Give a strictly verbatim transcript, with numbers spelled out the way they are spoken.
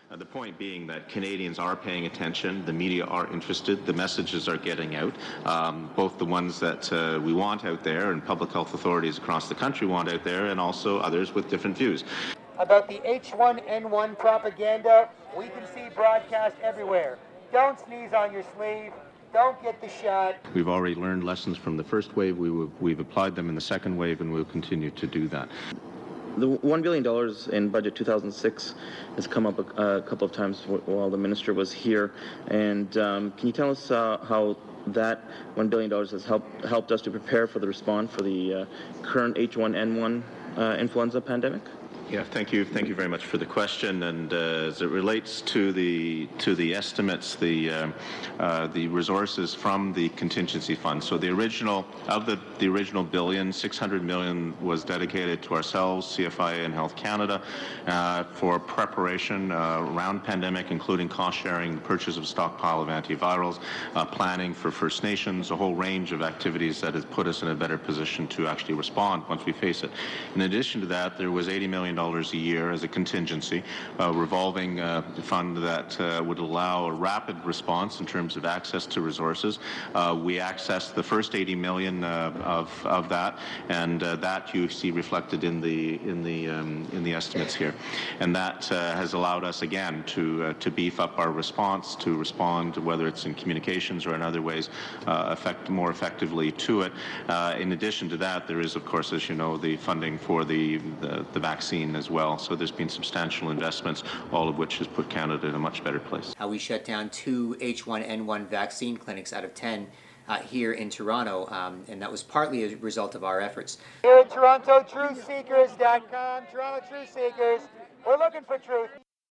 Uh, the point being that Canadians are paying attention, the media are interested, the messages are getting out, um, both the ones that uh, we want out there and public health authorities across the country want out there, and also others with different views. About the H one N one propaganda, we can see broadcast everywhere. Don't sneeze on your sleeve. Don't get the shot. We've already learned lessons from the first wave. We, we've applied them in the second wave, and we'll continue to do that. The one billion dollars in budget two thousand six has come up a, a couple of times while the minister was here. And um, can you tell us uh, how that one billion dollars has helped helped us to prepare for the response for the uh, current H one N one uh, influenza pandemic? Yeah, thank you. Thank you very much for the question. And uh, as it relates to the to the estimates, the uh, uh, the resources from the contingency fund. So the original of the the original billion, six hundred million was dedicated to ourselves, C F I A, and Health Canada uh, for preparation uh, around pandemic, including cost sharing, the purchase of stockpile of antivirals, uh, planning for First Nations, a whole range of activities that has put us in a better position to actually respond once we face it. In addition to that, there was eighty million dollars a year as a contingency, a revolving uh, fund that uh, would allow a rapid response in terms of access to resources. Uh, we accessed the first eighty million uh, of of that, and uh, that you see reflected in the in the um, in the estimates here, and that uh, has allowed us again to uh, to beef up our response, to respond, whether it's in communications or in other ways, uh, effect more effectively to it. Uh, in addition to that, there is, of course, as you know, the funding for the the, the vaccine as well. So there's been substantial investments, all of which has put Canada in a much better place. How we shut down two H one N one vaccine clinics out of ten uh, here in Toronto, um, and that was partly a result of our efforts. Here at Toronto Truth Seekers dot com, Toronto Truth Seekers, we're looking for truth.